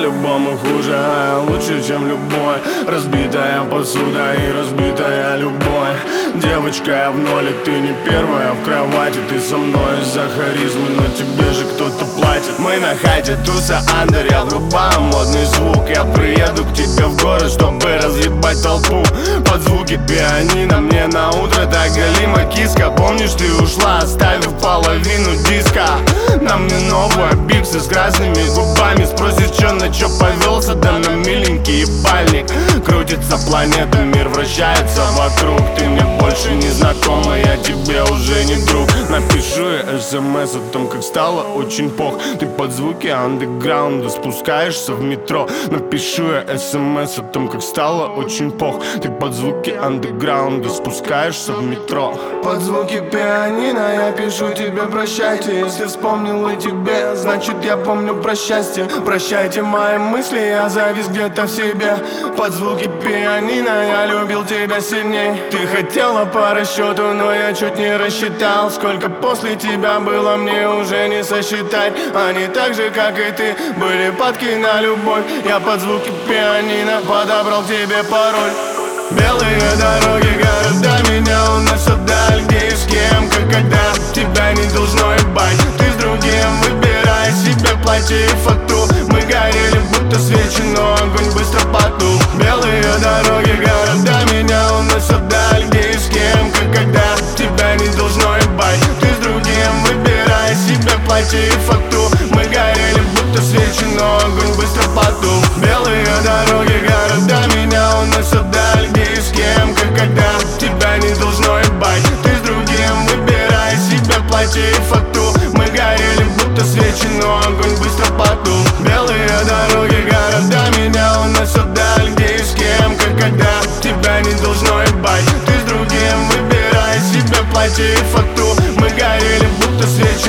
по-любому хуже, а я лучше, чем любой. Разбитая посуда и разбитая любовь. Девочка, я в ноле, ты не первая в кровати. Ты со мной из-за харизмы, но тебе же кто-то платит. Мы на хайте, туса андер, я врубаю модный звук. Я приеду к тебе в город, чтобы разъебать толпу. Под звуки пианино мне на утро так галима киска. Помнишь, ты ушла, оставив половину диска. На мне новая биксы с красными губами. Спросишь, чё на чё повелся, да на миленький ебальник. Крутится планета, мир вращается вокруг. Ты мне больше не знакома, я тебе уже не друг. Напишу я смс о том, как стало очень плохо. Ты под звуки андеграунда спускаешься в метро. Напишу я смс о том, как стало очень плохо. Ты под звуки андеграунда спускаешься в метро. Под звуки пианино я пишу тебе прощайте. Если вспомнил о тебе, значит я помню про счастье. Прощайте мои мысли, я завис где-то в себе. Под звуки пианино я любил тебя сильней. Ты хотела по расчету, но я чуть не рассчитал. Сколько после тебя было, мне уже не сосчитать. Они так же, как и ты, были падки на любовь. Я под звуки пианино подобрал тебе пароль. Белые дороги города меня уносят даль. Где и с кем, как когда, тебя не должно ебать. Ты с другим выбирай себе платье и фату. Мы горели будто свечи, но огонь быстро потух. Белые дороги города меня уносят даль. Где и с кем, как когда, тебя не должно ебать. Ты с другим выбирай себе платье и фату. Мы горели будто свечи, но огонь быстро потух. Белые дороги города меня уносят даль. Где и с кем, как когда, тебя не должно ебать. Ты с другим выбирай себе платье и фату. Мы горели будто свечи, но огонь быстро потух. Белые дороги города меня уносят даль. Где и с кем, как когда, тебя не должно ебать. Ты с другим выбирай себе платье и фату. Мы горели будто свечи,